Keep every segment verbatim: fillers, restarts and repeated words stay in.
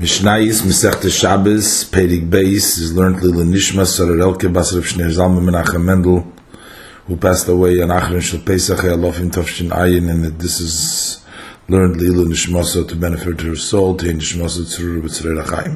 Mishnayis Masechta Shabbos Perek Beis is learned Lila Nishma Sararelke Bas Rav Shneur Zalman Menachem Mendel, who passed away on Achron Shel Pesach Alofim Tovshin Ayin, and that this is learned Lila Nishmaso to benefit her soul, to Nishmaso Tzurur B'Tzrei Rachaim.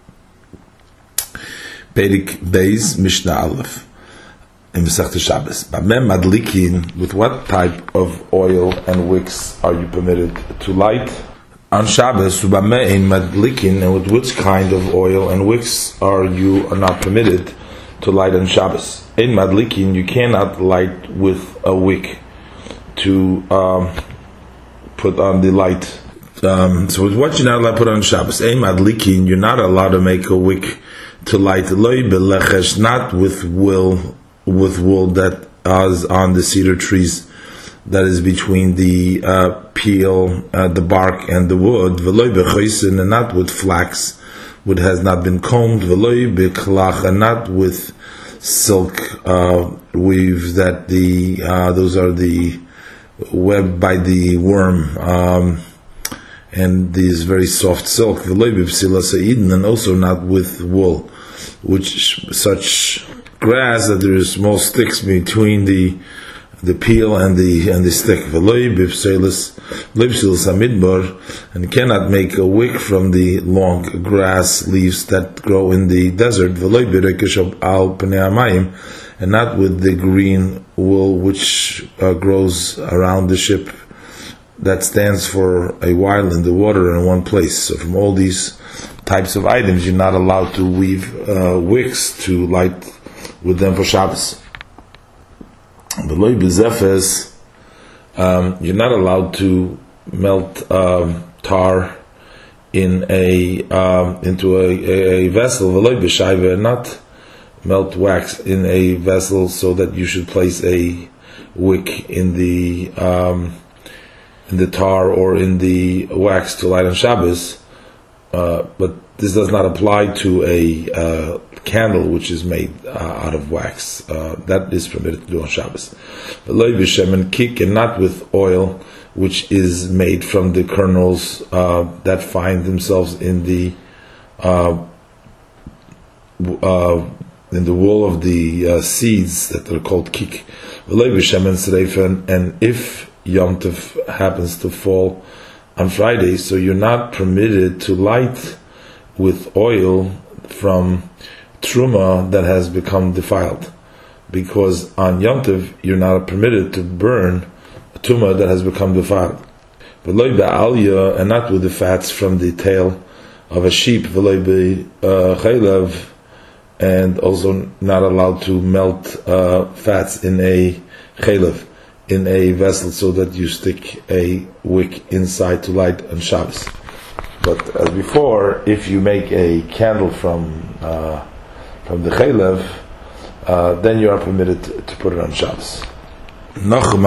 Perek Beis Mishnah Aleph in Masechta Shabbos. Bameh Madlikin, with what type of oil and wicks are you permitted to light on Shabbos? Bameh in Madlikin, and with which kind of oil and wicks are you are not permitted to light on Shabbos? In Madlikin, you cannot light with a wick to um, put on the light. Um, so with what you're not allowed to put on Shabbos? In Madlikin, you're not allowed to make a wick to light loy belechesh, not with wool, with wool that is on the cedar trees, that is between the uh, peel, uh, the bark, and the wood. V'loy bechosin, and not with flax, which has not been combed. V'loy beklach, and not with silk uh, weave that the uh, those are the web by the worm. Um, and these very soft silk, and also not with wool, which such grass that there is small sticks between the the peel and the and the stick. And cannot make a wick from the long grass leaves that grow in the desert. And not with the green wool which uh, grows around the ship, that stands for a while in the water in one place. So from all these types of items, you're not allowed to weave uh, wicks to light with them for Shabbos. Um, you're not allowed to melt um, tar in a um, into a, a, a vessel, and not melt wax in a vessel, so that you should place a wick in the um, in the tar or in the wax to light on Shabbos, uh, but this does not apply to a uh, candle which is made uh, out of wax. Uh, that is permitted to do on Shabbos. But loy b'shem and kik, and not with oil which is made from the kernels uh, that find themselves in the uh, uh, in the wool of the uh, seeds that are called kik. Loy b'shem and sreifen, and if Yom Tov happens to fall on Friday, so you're not permitted to light with oil from truma that has become defiled, because on Yom Tov you're not permitted to burn a truma that has become defiled. V'loy be'alya, and not with the fats from the tail of a sheep. V'loy be'chaylev, and also not allowed to melt uh, fats in a chaylev, in a vessel, so that you stick a wick inside to light on Shabbos. But as before, if you make a candle from uh, from the chaylev, uh, then you are permitted to, to put it on Shabbos. Nachum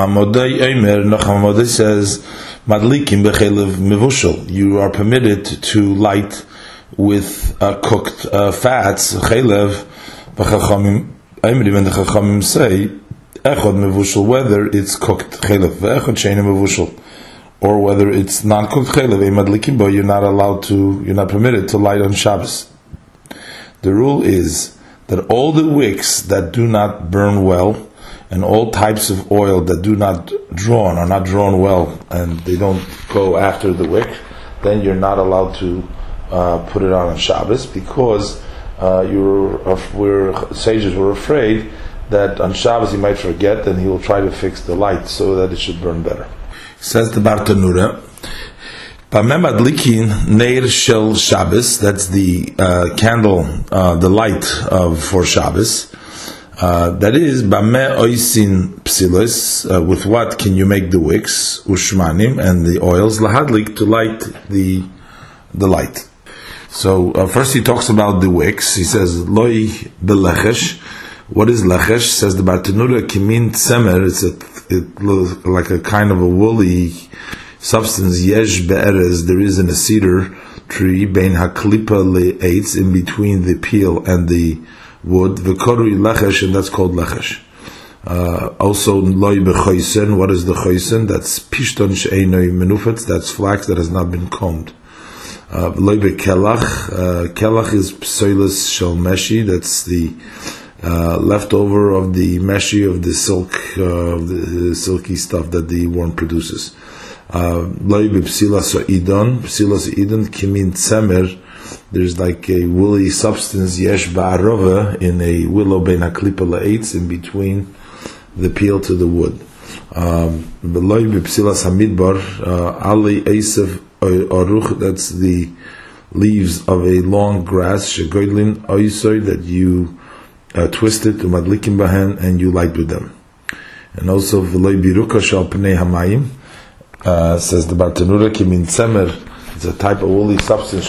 Amodei says, "Madlikim bechaylev mevushel." You are permitted to light with uh, cooked uh, fats. Chaylev b'chachamim Eimri, when the chachamim say echad mevushel, whether it's cooked chaylev, echad sheina mevushel, or whether it's non-cooked chaylev, madlikim bo, you're not allowed to, you're not permitted to light on Shabbos. The rule is that all the wicks that do not burn well, and all types of oil that do not drawn, are not drawn well, and they don't go after the wick, then you're not allowed to uh, put it on on Shabbos, because uh, you're, uh, we're, sages were afraid that on Shabbos he might forget, and he will try to fix the light so that it should burn better. Says the Bartanura, Bameh Madlikin Neir Shel Shabbos, that's the uh, candle, uh, the light of for Shabbos. Uh, that is Bameh Oisin Psilos, uh, with what can you make the wicks, Ushmanim, and the oils, Lahadlik, to light the the light. So uh, first he talks about the wicks. He says Loi Belechesh. What is lechesh? Says the Bartanura, kimin tsemer. It's a, it looks like a kind of a woolly substance. Yesh be'erez, there is in a cedar tree, bein haklipa le'etz, in between the peel and the wood. V'korui lechesh, and that's called lechesh. Uh, also, loy bechoisen. What is the choisen? That's pishton she'enoi menufetz. That's flax that has not been combed. V'loy kelach. Kelach is psoilus shel meshi. That's the uh, leftover of the meshi of the silk, uh, of the silky stuff that the worm produces. Loy b'psilas idon. Psilas idon kimin tzemer. There's like a woolly substance yesh ba'arova in a willow bein haklipa la'etz, in between the peel to the wood. Beloy b'psilas hamidbar ali esav aruch. That's the leaves of a long grass shegoydlin oisoy, that you uh, twist it to madlikim bahen and you light with them. And also beloy biruka shal pnei hamayim, says the Bartanura kimin tzemer. It's a type of woolly substance.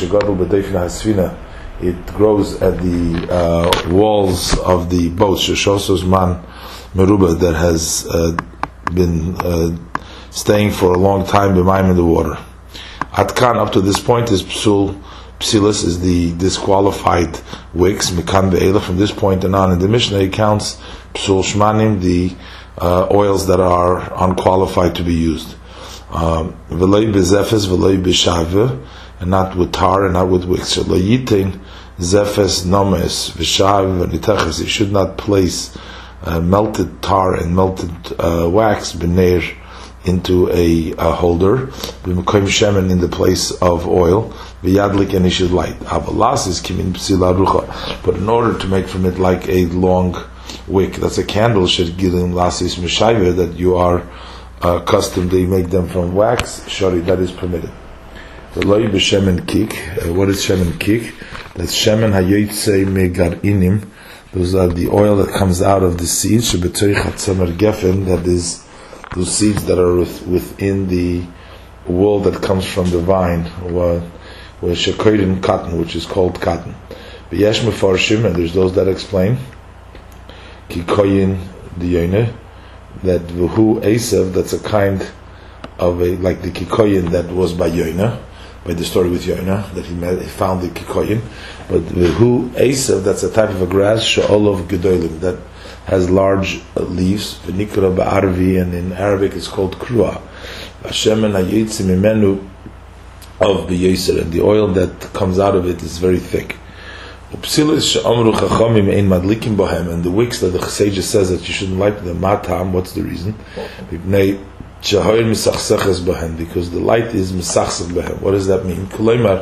It grows at the uh, walls of the boat. Man meruba, that has uh, been uh, staying for a long time in the water. Atkan, up to this point, is psul. Psilis is the disqualified wicks. Mikan be'ela, from this point and on. In the Mishnah, it counts psul shmanim, the uh, oils that are unqualified to be used. V'loi bezefes, v'loi b'shave, and not with tar and not with wicks. Lo yitin zefes nomes v'shave v'niteches. You should not place uh, melted tar and melted uh, wax b'neir into a, a holder. B'mekoim shemen, in the place of oil. V'yadlik, and he should light. Avalas is kimin psila rucha. But in order to make from it like a long wick, that's a candle, should gilim lasis mishayve, that you are Uh, custom, they make them from wax, shari, that is permitted. The loy b'shemen kik. Uh, what is shemen kik? That's shemen hayotzei megarinim. Those are the oil that comes out of the seeds. Shebetoich hatzamer gefen. That is those seeds that are with, within the wool that comes from the vine, or shekoyrin cotton, which is called cotton. V'yesh mefarshim, and there's those that explain kikoyin diyoneh, that v'hu esav, that's a kind of a, like the kikoyin that was by Yoina, by the story with Yoina, that he, met, he found the kikoyin. But v'hu esav, that's a type of a grass, she'olov gedolim, that has large leaves, v'nikra ba'arvi, and in Arabic it's called krua. Hashemen hayitzim imenu of b'yoser, and the oil that comes out of it is very thick. And the wicks that the Chassidus says that you shouldn't light them, matam, what's the reason? Because the light is misachsach behem. What does that mean?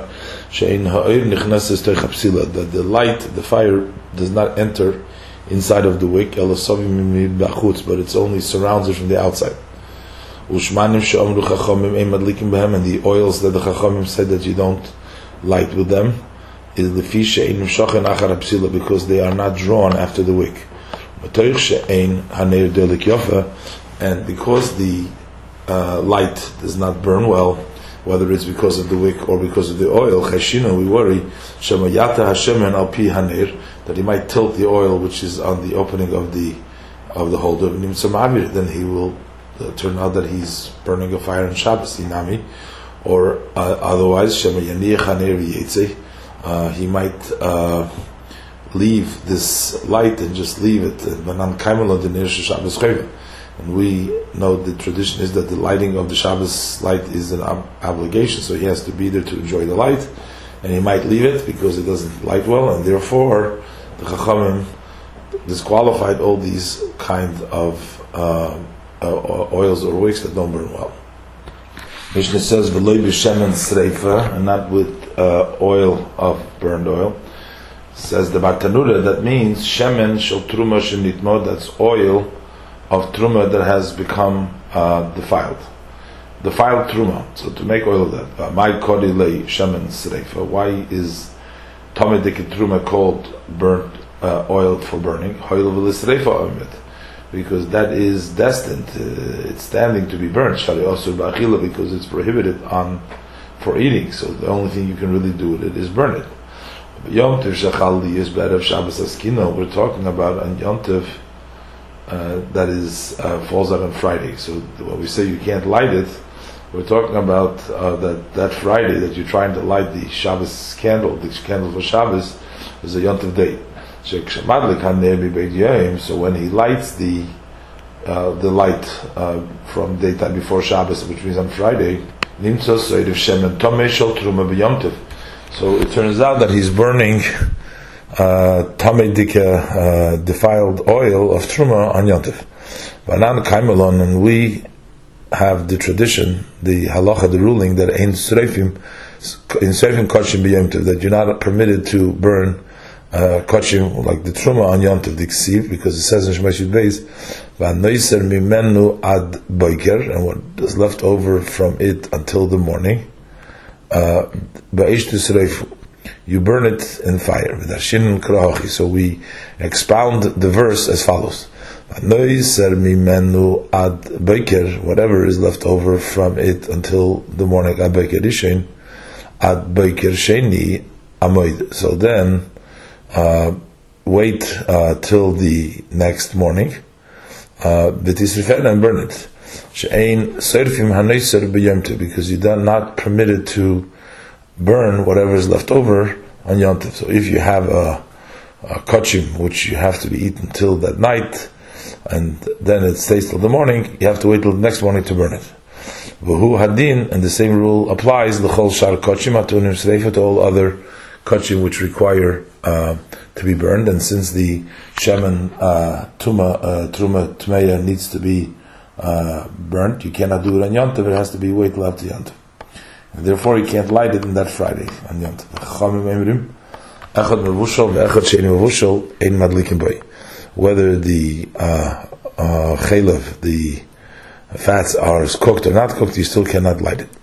That the light, the fire, does not enter inside of the wick, but it's only surrounds it from the outside. And the oils that the Chachamim said that you don't light with them is the fisha in mshachen achar psila, because they are not drawn after the wick. And because the uh, light does not burn well, whether it's because of the wick or because of the oil, cheshina, we worry shemayata hashemen al pi haner, that he might tilt the oil which is on the opening of the of the holder. Then he will uh, turn out that he's burning a fire in Shabbos, inami, or uh, otherwise shemayaniach haner v'yetzeh. Uh, he might uh, leave this light and just leave it. And we know the tradition is that the lighting of the Shabbos light is an ob- obligation, so he has to be there to enjoy the light, and he might leave it because it doesn't light well, and therefore the Chachamim disqualified all these kind of uh, uh, oils or wicks that don't burn well. Mishnah says v'loy b'shemen sreifa, and not with uh, oil of burned oil. Says the Bartanura, that means shemen shel truma shenitmo, that's oil of truma that has become uh, defiled, defiled truma. So to make oil of that, my kodi lei shemen sreifa. Why is tamedik truma called burnt uh, oil for burning? Oil v'lisreifa omit, because that is destined, uh, it's standing to be burnt. Shari osur ba'achila, because it's prohibited on for eating. So the only thing you can really do with it is burn it. Yom Tov Shachalli is better of Shabbos Askino. We're talking about on Yom Tov uh, that is uh, falls out on Friday. So when we say you can't light it, we're talking about uh, that that Friday that you're trying to light the Shabbos candle, the candle for Shabbos, is a Yom Tov day. So when he lights the uh, the light uh, from daytime before Shabbos, which means on Friday, So it turns out that he's burning uh, Tamedika, uh, defiled oil of Truma on Yontif. Banan Kaimelon, and we have the tradition, the halacha, the ruling that in Sreifim, in Sreifim Kochim b'Yontif, that you're not permitted to burn uh, Kochim like the Truma on Yontif, the Ksiv, because it says in Shemashit Beis, V'anoiser mimenu ad boiker, and what is left over from it until the morning, uh, ba'ishtu Sreifu, you burn it in fire. So we expound the verse as follows: whatever is left over from it until the morning, ad boiker sheni amoid. So then, uh, wait uh, till the next morning, uh, and burn it. Because you are not permitted to burn whatever is left over on Yontif. So if you have a, a kochim which you have to be eaten till that night, and then it stays till the morning, you have to wait till the next morning to burn it. V'hu hadin, and the same rule applies l'chol shar kochim atunim sreifa, to all other kochim which require uh, to be burned. And since the shemen uh, tuma uh, truma tmeya needs to be uh, burnt, you cannot do it on Yontif. It has to be wait till after Yontif. And therefore, you can't light it in that Friday on Yontif. Whether the uh, uh, chaylev, the fats are cooked or not cooked, you still cannot light it.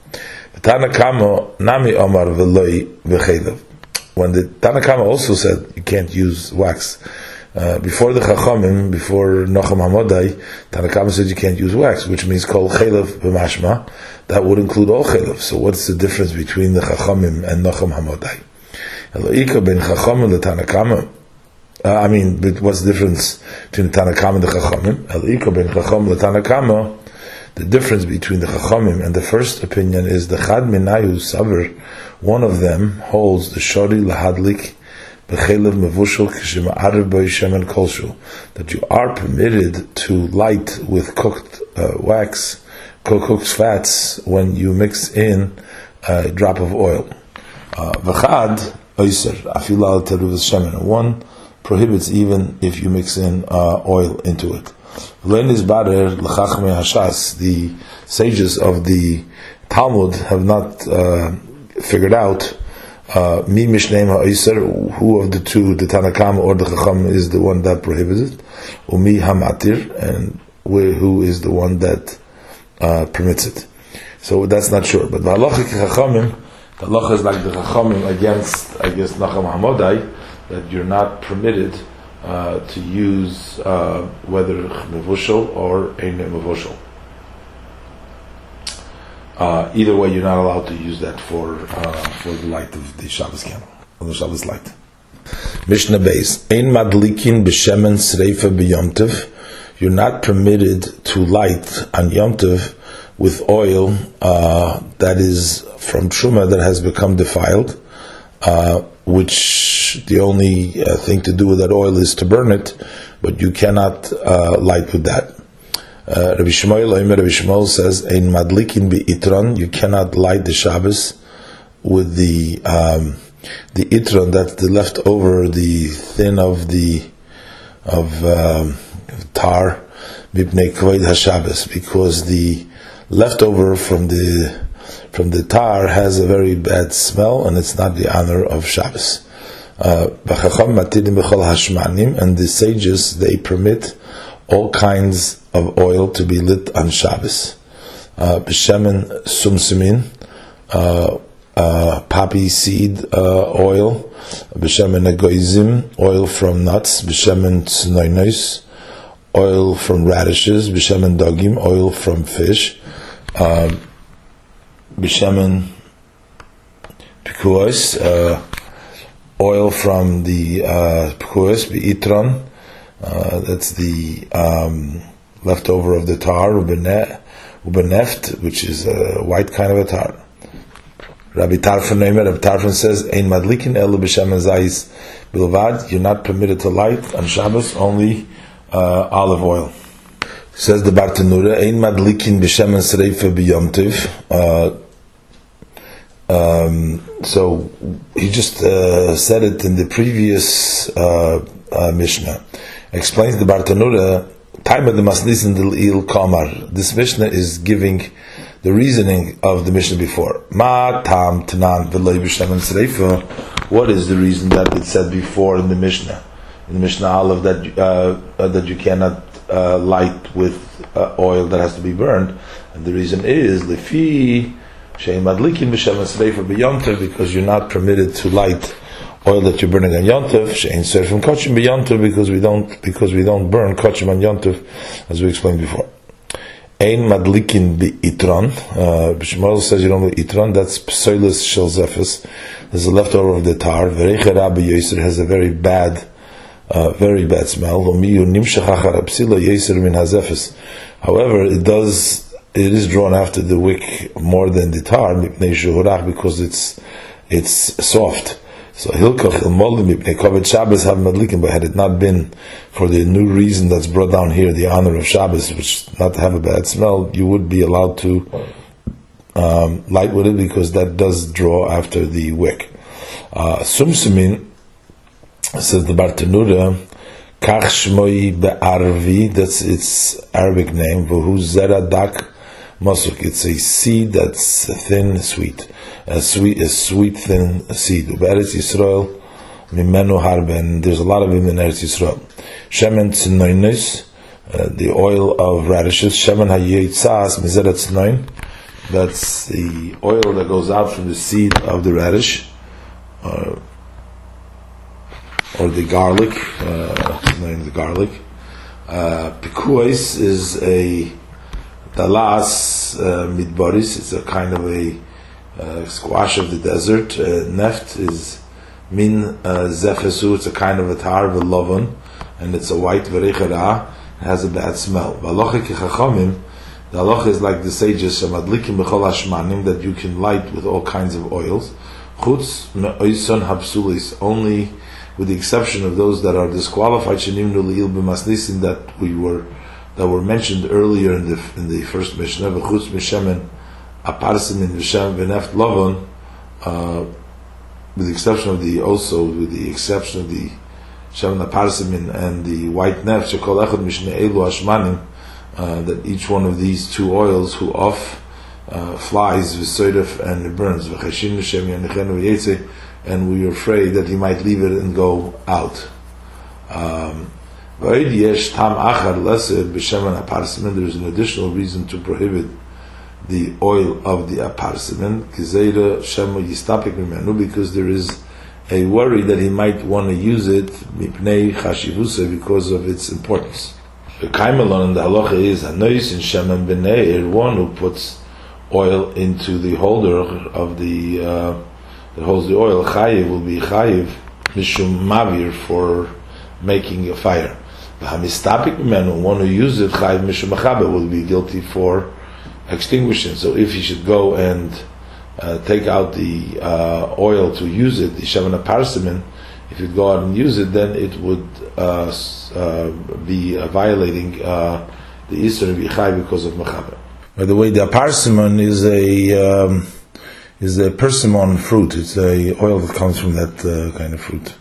When the Tana Kama also said you can't use wax, uh, before the Chachamim, before Nocham Hamadai, Tana Kama said you can't use wax, which means called chaylev b'mashma. That would include all chaylev. So what's the difference between the Chachamim and Nocham Hamadai? Eloika ben Chachamim le Tana Kama. Uh, I mean, what's the difference between the Tana Kama and the Chachamim? Eloika ben Chachamim le Tana Kama. The difference between the Chachamim and the first opinion is the Chad Minayu Saver. One of them holds the Shori lahadlik b'chelev mevushel k'shema'arev b'yishem kolshu, that you are permitted to light with cooked uh, wax, cooked fats, when you mix in a drop of oil. V'chad oiser afil al teruvas shemen. One prohibits even if you mix in uh, oil into it. The sages of the Talmud have not uh, figured out uh, mi mishneim ha'oser, who of the two, the Tana Kama or the Chacham, is the one that prohibits it, umi hamatir, and who is the one that uh, permits it. So that's not sure. But the halacha Chachamim, the halacha is like the Chachamim against, I guess, Nacham Hamadai, that you're not permitted Uh, to use uh, whether mevushel or ein mevushel. Uh, either way, you're not allowed to use that for uh, for the light of the Shabbos candle, or the Shabbos light. Mishnah Beis, ein madlikin b'shemen sreifa b'yomtiv. You're not permitted to light on Yom Tov with oil uh, that is from truma that has become defiled, uh, which the only uh, thing to do with that oil is to burn it, but you cannot uh, light with that. Uh, Rabbi Shmuel, Rabbi Shmuel says, "Ein madlikin bi'itron." You cannot light the Shabbos with the um, the itron, that's the leftover, the thin of the of um, tar, mipnei kavod haShabbos, because the leftover from the from the tar has a very bad smell, and it's not the honor of Shabbos. Uh, and the sages, they permit all kinds of oil to be lit on Shabbos. B'shemen sumsimin, poppy seed uh, oil. B'shemen egoizim, oil from nuts. B'shemen tznoinos, oil from radishes. B'shemen dogim, oil from fish. B'shemen pikuos, oil from the pekuos, uh, be'itron, uh, that's the um, leftover of the tar, ubeneft, which is a white kind of a tar. Rabbi Tarfon Neimer, Rabbi Tarfon says, Ein madlikin elu b'shemen zayis bilvad, you're not permitted to light on Shabbos, only uh, olive oil. Says the Bartenura, Ein madlikin b'shemen sreifa b'yom tiv, uh um, so he just uh, said it in the previous uh, uh, Mishnah. Explains the Bartanura. This Mishnah is giving the reasoning of the Mishnah before. Ma tam tanan v'lo b'shemen sreifa. What is the reason that it said before in the Mishnah? In the Mishnah Aleph that uh, uh, that you cannot uh, light with uh, oil that has to be burned, and the reason is lefi she'im madlikin b'shemen sreifa b'yontev, because you're not permitted to light oil that you're burning on Yontev, she'in serfim kochim b'Yontev, because we don't because we don't burn kochim on Yontev, as we explained before. Ein madlikin b'itron. B'Shmuel says you don't do itron. That's psoilus shel zefes. There's a leftover of the tar. V'reicha rabbi yoser has a very bad, uh, very bad smell. Homiyu nimshach achar psila yoser min hazefes. However, it does. It is drawn after the wick more than the tar, mipnei shehurach, because it's it's soft. So Hilkach Ilmolim Mipnei Kovet Shabbos have Madlikin, but had it not been for the new reason that's brought down here, the honor of Shabbos, which not to have a bad smell, you would be allowed to um, light with it, because that does draw after the wick. Sumsumin, uh, says the Bartanura, Kach Shmoi Be'arvi, that's its Arabic name, V'hu Zera Dak Masuk, it's a seed that's thin, sweet. A sweet, a sweet thin seed. Eretz Yisrael, mimenu harben. There's a lot of them in Eretz Yisrael. Shemen tznoinis, the oil of radishes. Shemen hayitzas mizeret tznoin. That's the oil that goes out from the seed of the radish, uh, or the garlic. Uh, the garlic. Uh, Pikuos is a dalas uh, midboris. It's a kind of a Uh, squash of the desert. Uh, neft is min uh, zefesu. It's a kind of a tar v'lovon, and it's a white v'reichara. It has a bad smell. V'alocha kichachamim. The halacha is like the sages shamadlikim b'chol hashmanim, that you can light with all kinds of oils. Chutz me'oison habsulis, only with the exception of those that are disqualified. Shenimnu li'il b'masnisin, that we were that were mentioned earlier in the in the first Mishnah. V'chutz mishemen aparsimin v'shem v'neft lovon, uh, with the exception of the also with the exception of the shemen aparsimin and the white neft, shekol echad mishne elu hashmanim, that each one of these two oils who off uh, flies v'soidef and it burns v'chashin v'shem yanichenu v'yetze, and we are afraid that he might leave it and go out. Um, v'oid yesh tam achar lesser b'shemen aparsimin. There is an additional reason to prohibit the oil of the aparsimen, kizeira shemo yistapik mimenu, because there is a worry that he might want to use it mipnei chashivuse, because of its importance. The kaimelon in the halacha is hanois in shemen b'neir, one who puts oil into the holder of the uh, that holds the oil, chayiv will be chayiv mishum mavir, for making a fire. The hamistapik mimenu, one who uses it, chayiv mishum machaber, will be guilty for extinguishing. So if he should go and uh, take out the uh, oil to use it, the shemen aparsimin, if he'd go out and use it, then it would uh, uh, be uh, violating uh, the Isser V'chai because of mechaber. By the way, the aparsimon is a um, is a persimmon fruit. It's a oil that comes from that uh, kind of fruit.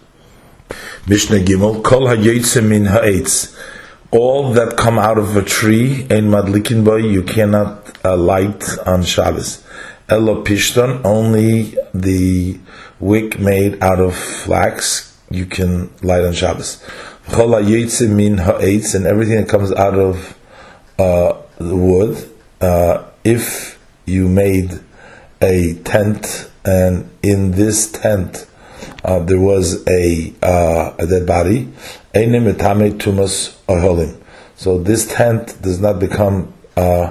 Mishnah Gimel, Kol hayoytze min ha'etz. All that come out of a tree, ein madlikin boy, you cannot uh, light on Shabbos. Elo pishton, only the wick made out of flax you can light on Shabbos. Chol ha'yetze min ha'etz, and everything that comes out of uh, the wood. Uh, if you made a tent, and in this tent uh, there was a uh, a dead body, einim etame tumas oholim. So this tent does not become uh,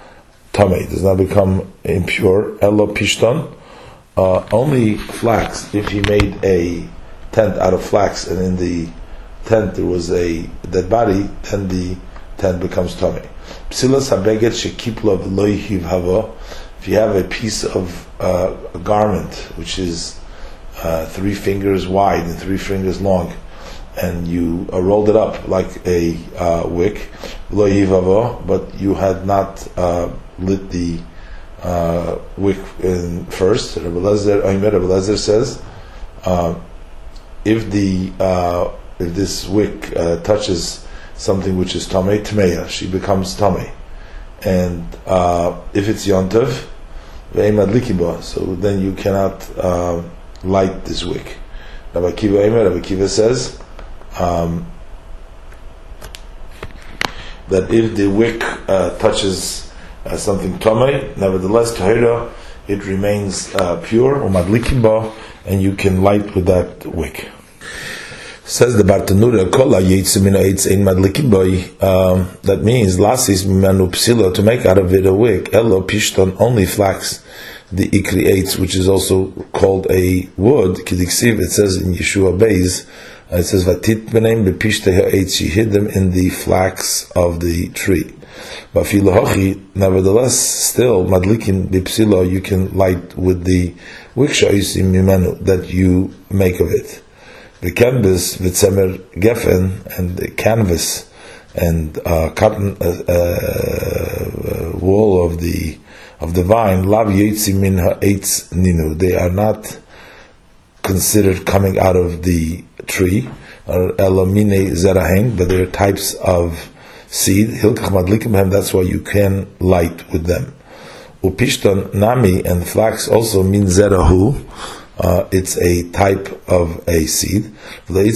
tamei, does not become impure. Elo pishton, uh, only flax. If he made a tent out of flax, and in the tent there was a dead body, then the tent becomes tamei. Psilas habeget shekiplov loy hivhava. If you have a piece of uh, a garment which is uh, three fingers wide and three fingers long, and you uh, rolled it up like a uh, wick, loy hivhava, but you had not uh, lit the uh, wick in first. Rabbi Lezer, Rabbi Lezer says, uh, if the uh, if this wick uh, touches something which is tamei, tmeya, she becomes tamei, and uh, if it's yontav, ve'emad likiba, so then you cannot uh, light this wick. Rabbi Kiva Eimer, Rabbi Kiva says um, that if the wick uh, touches uh, something tamei, nevertheless tahira, it remains uh, pure, umad likiba, and you can light with that wick. Says the Bartanura, Kola Yitzimina Eitz Ein Madlikiboy. Um, that means Lasis Mimanu Psilo, to make out of it a wick. Elo Pishton, only flax, the Ikri Eitz, which is also called a wood. Kidiksiv, it says in Yeshua Beis, uh, it says Vatit Benem Bepishte Eitz, she hid them in the flax of the tree. But Filohochi, nevertheless, still Madlikin Bipsilo, you can light with the wick Shaisim Mimanu that you make of it. The canvas, v'tzemer gefen, and the canvas and uh, cotton uh, uh, wool of the of the vine, lav yetzi min ha'etz ninu. They are not considered coming out of the tree, or elamine zerahen, but they are types of seed. Hilkach madlikim hem. That's why you can light with them. Upishton nami, and flax also means zerahu. Uh, it's a type of a seed, and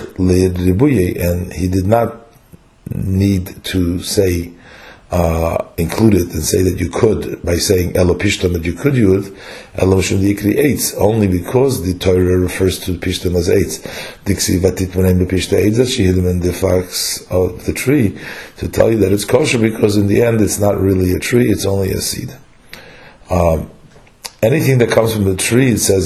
he did not need to say uh, include it and say that you could by saying elo pishton, that you could use elo shum dikri eitz, only because the Torah refers to pishton as eitz. Diksi vatit menem bepishta eitz, that she hid them in the flax of the tree, to tell you that it's kosher, because in the end it's not really a tree, it's only a seed. Um, Anything that comes from the tree, it says,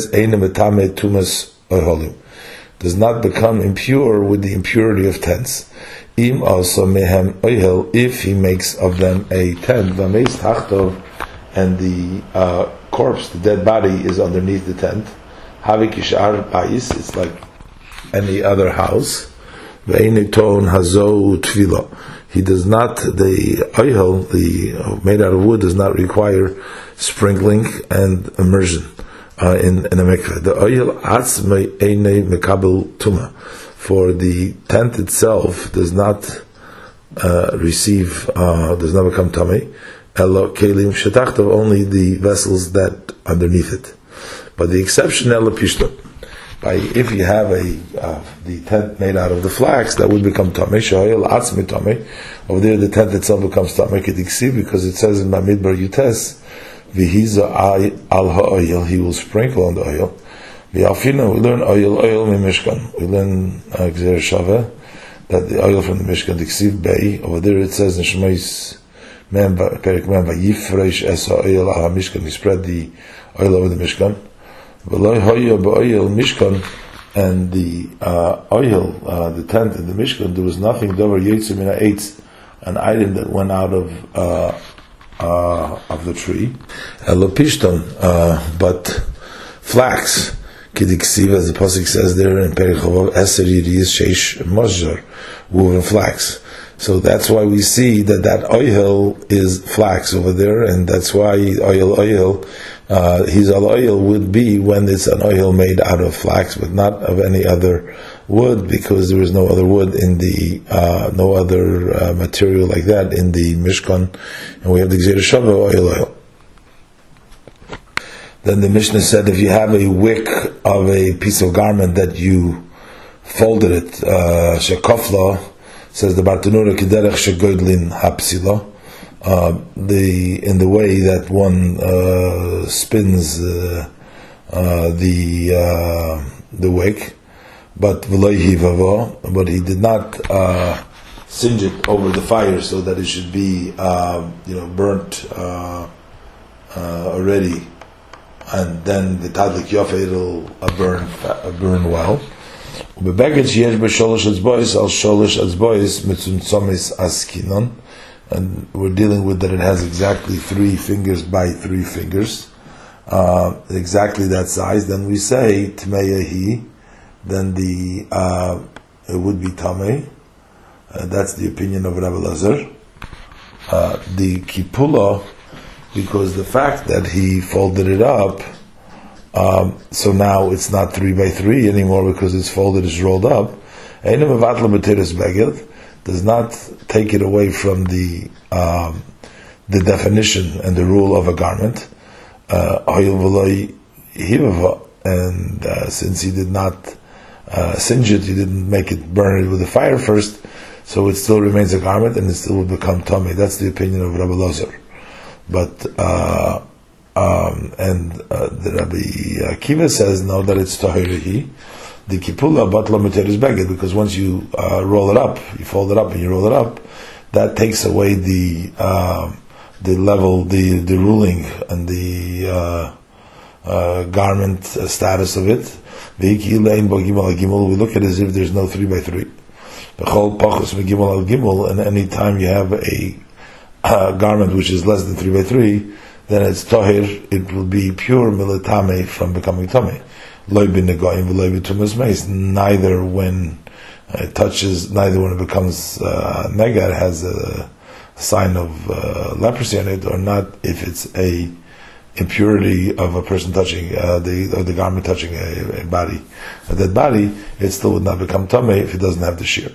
does not become impure with the impurity of tents. Im also mehem oihel, if he makes of them a tent, and the uh, corpse, the dead body, is underneath the tent. Havik ishar bais, it's like any other house. Ve'initon hazo tvila. He does not, the oihel, the made out of wood, does not require sprinkling and immersion uh, in, in a mikveh. The oil atzmei einei mekabel tuma, for the tent itself does not uh, receive, uh, does not become tamei. Elo kelim shetachtav, only the vessels that underneath it. But the exception elo pishto, by if you have a uh, the tent made out of the flax, that would become tamei. Shoyel atzmei tamei. Over there, the tent itself becomes tamei kediksi, because it says in Bamidbar Yutes, V'hiza al ha'oil, he will sprinkle on the oil. V'yafina, we learn oil, oil mi mishkan. We learn Gzer Shaveh, that the oil from the Mishkan, Diksiv Bei, over there it says in Shemais Mem, Perik Mem, V'yifresh es ha'oil al ha'mishkan, he spread the oil over the Mishkan. V'loi hoya ba'oil mishkan, and the uh, oil, uh, the tent in the Mishkan, there was nothing, dover yetzi min ha'etz, an item that went out of uh, Uh, of the tree, elopishton, uh, but flax, kidiksiv, as the pasuk says there in Perichovov, eser yiris sheish mozhar, woven flax. So that's why we see that that oil is flax over there, and that's why oil, oil, uh, his oil would be when it's an oil made out of flax, but not of any other wood, because there is no other wood in the, uh, no other uh, material like that in the Mishkan, and we have the Gzer Shaveh oil oil. Then the Mishnah said, if you have a wick of a piece of garment that you folded it, shekofla, uh, says the Bartanura, kiderech shegoydlin hapsila, uh, the in the way that one uh, spins uh, uh, the uh, the wick, but v'lo, but he did not uh, singe it over the fire so that it should be uh, you know burnt uh, uh, already, and then the tadlik yofe it'll uh, burn uh, burn well. And we're dealing with that it has exactly three fingers by three fingers, uh, exactly that size. Then we say tmeyahi, then the uh, it would be tamei. Uh, that's the opinion of Rabbi Lazar. Uh, the kipula because the fact that he folded it up, um, so now it's not three by three anymore because it's folded, it's rolled up. Does not take it away from the um, the definition and the rule of a garment. Uh, and uh, since he did not uh, singe it, he didn't make it burn it with the fire first, so it still remains a garment and it still will become tummy. That's the opinion of Rabbi Lozer. But uh, um, and uh, the Rabbi Akiva says no, that it's tahirihi. The kipula batla meteres beged, because once you uh, roll it up, you fold it up and you roll it up, that takes away the uh, the level, the the ruling and the uh, uh, garment status of it. We look at it as if there's no three by three. And any time you have a uh, garment which is less than three by three, then it's tahir. It will be pure militame from becoming tummy. Neither when it touches, neither when it becomes uh, nega, it has a sign of uh, leprosy on it, or not if it's a impurity of a person touching uh, the or the garment touching a, a body, a dead body, it still would not become tamei if it doesn't have the shear.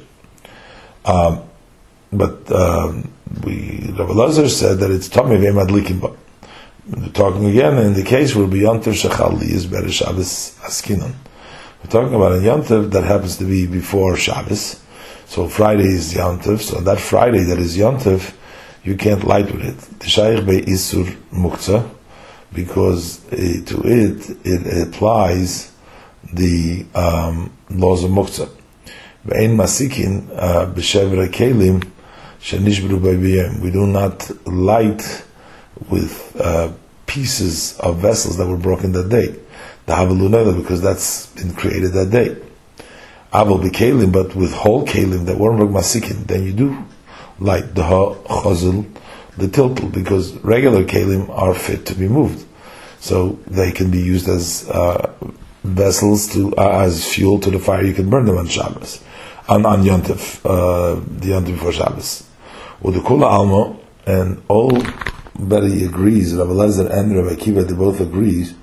Um, but um, we Rabbi Lazar said that it's tamei ve'madlikim ba. We're talking again in the case where Yontiv Shechali is better Shabbos Askinon. We're talking about a Yontiv that happens to be before Shabbos. So Friday is Yontiv. So that Friday that is Yontiv, you can't light with it. The Shaykh Be Isur Muktzah, because it, to it it applies the um, laws of Muktzah. Ve'ein Masikin B'Shevra Kelim Shenishbru B'Biyem. We do not light with uh, pieces of vessels that were broken that day. The Havelunela, because that's been created that day. Aval B'Kelim, but with whole Kelim that weren't Masikin, then you do light the Chazul, the Tiltul, because regular Kelim are fit to be moved. So they can be used as uh, vessels to uh, as fuel to the fire. You can burn them on Shabbos, on, on Yontif, uh, the Yontif before Shabbos. With the Kula Alma, and all Bari agrees, Rabbi Lezer and Rabbi Akiva, they both agrees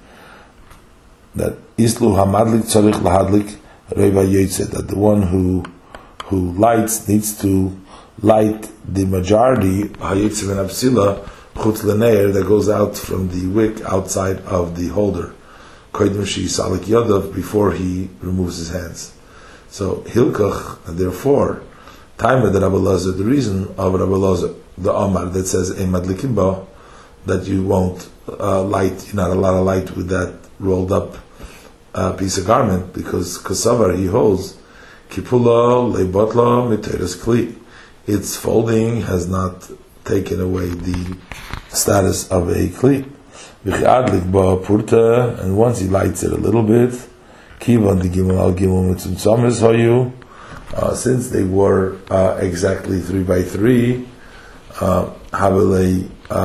that Islu Hamadlik Tzarich Lahadlik Reva Yetze, that the one who who lights needs to light the majority Hayetze Ben Absila Chutz Leneir that goes out from the wick outside of the holder, Kodim Shi Salik Yodav, before he removes his hands. So Hilkach, and therefore, time of the Rabbi Lezer, the reason of Rabbi Lezer, the Omar that says a madlikim ba, that you won't uh, light, you're not allowed to light with that rolled up uh, piece of garment, because kasavar he holds kipula leibotla miteres kli. Its folding has not taken away the status of a kli. V'chiadlik ba purta, and once he lights it a little bit, kivan the gimel al gimel mitzunsamis hayu, since they were uh, exactly three by three. Havelei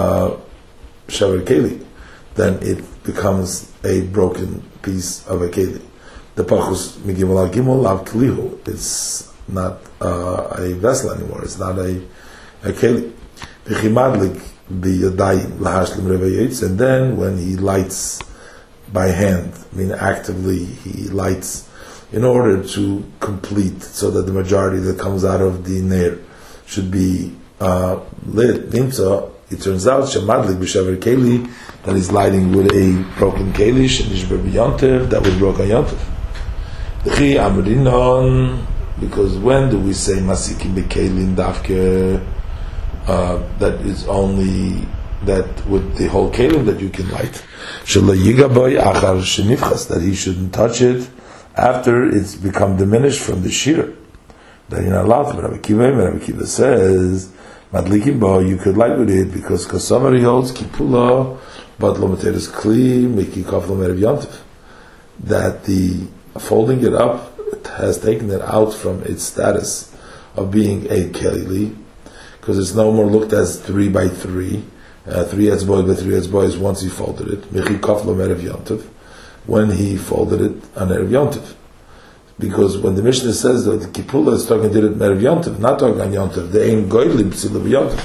Shavar Keli, then it becomes a broken piece of a Keli. The Pachus Migimel Al Gimel Av Kelihu, it's not uh, a vessel anymore, it's not a, a Keli. V'chimadlik b'yadayim lahashlim revayetz, and then when he lights by hand, I mean actively he lights in order to complete, so that the majority that comes out of the Neir should be Uh, lit, nimtza, it turns out shemadlik b'shaver keli, that is lighting with a broken keli, shenishber b'yontev, that was broken yontev. D'chi amrinon, because when do we say masikim b'kelim dafke, uh, that is only that with the whole kelim that you can light. Shelo yigaboy achar shenifchas, that he shouldn't touch it after it's become diminished from the shear. That you're not allowed to. Rabbi Akiva, Rabbi Akiva says, Madlikim ba, you could light with it, because Kasavari holds Kipula, but Lometeres Kli, Miki Kaf Lometev Yontif. That the folding it up has taken it out from its status of being a Kelili, because it's no more looked as three by three, uh, three heads boys by three heads boys once he folded it, Miki Kaf Lometev Yontif, when he folded it on Erev Yontif. Because when the Mishnah says that the Kipula is talking to it Erev Yontif, not talking on Yontif, they ain't goylim b'tzila b'yontif.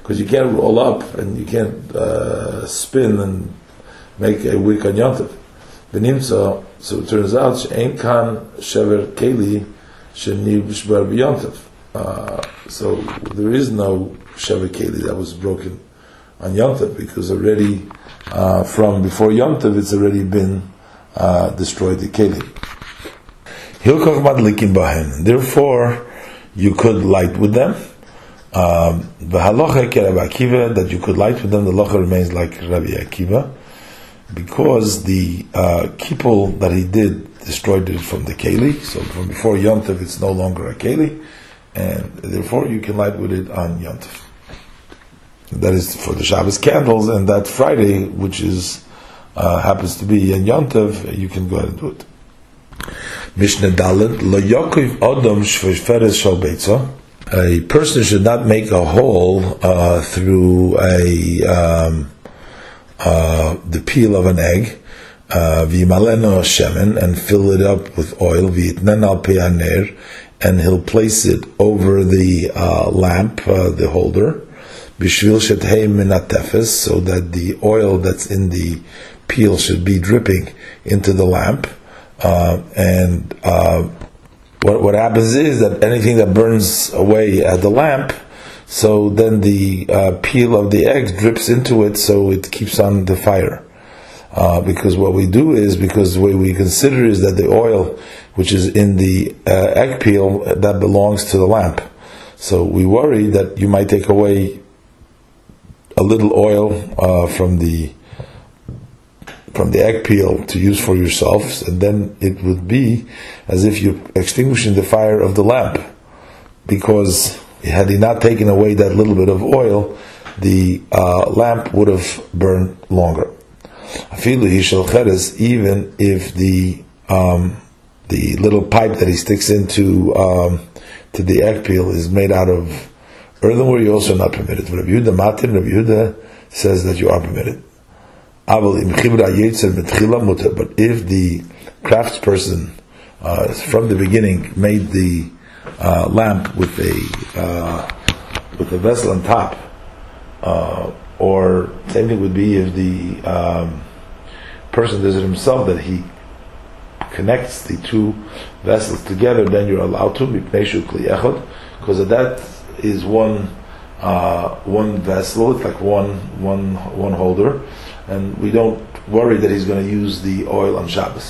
because you can't roll up and you can't uh, spin and make a wick on Yom Tov. Benimsa, so it turns out she'ein kan shever keli sheni b'shbar b'Yom Tov. Uh, so there is no shever keli that was broken on Yom Tov, because already uh, from before Yom Tov it's already been uh, destroyed, the keli. Hilkach madlikin bahen. Therefore, you could light with them. Um, the halacha ke Rabbi Akiva, that you could light with them, the halacha remains like Rabbi Akiva, because the uh, kippur that he did destroyed it from the keli. So from before Yom Tov, it's no longer a keli, and therefore you can light with it on Yom Tov. That is for the Shabbos candles, and that Friday, which is uh, happens to be in Yom Tov, you can go ahead and do it. Mishnah Dalet, Lo Yaakov Adam Shveferes Shal Beitza. A person should not make a hole uh, through a um, uh, the peel of an egg, v'yimaleno shemen, and fill it up with oil, v'yitnen al pe'aner, and he'll place it over the uh, lamp, uh, the holder, b'shvil shetei min hatefes, so that the oil that's in the peel should be dripping into the lamp, uh, and uh, What, what happens is that anything that burns away at the lamp, so then the uh, peel of the egg drips into it, so it keeps on the fire. Uh, because what we do is, because the way we consider is that the oil which is in the uh, egg peel, that belongs to the lamp. So we worry that you might take away a little oil uh, from the from the egg peel to use for yourselves, and then it would be as if you're extinguishing the fire of the lamp, because had he not taken away that little bit of oil, the uh, lamp would have burned longer. Even if the um, the little pipe that he sticks into um, to the egg peel is made out of earthenware, you're also not permitted. Rabbi Yehuda Matir, Rabbi Yehuda says that you are permitted. But if the craftsperson uh, from the beginning made the uh, lamp with a uh, with a vessel on top, uh, or same thing would be if the um, person does it himself, that he connects the two vessels together, then you're allowed to, because that is one uh, one vessel. It's like one one one holder. And we don't worry that he's going to use the oil on Shabbos.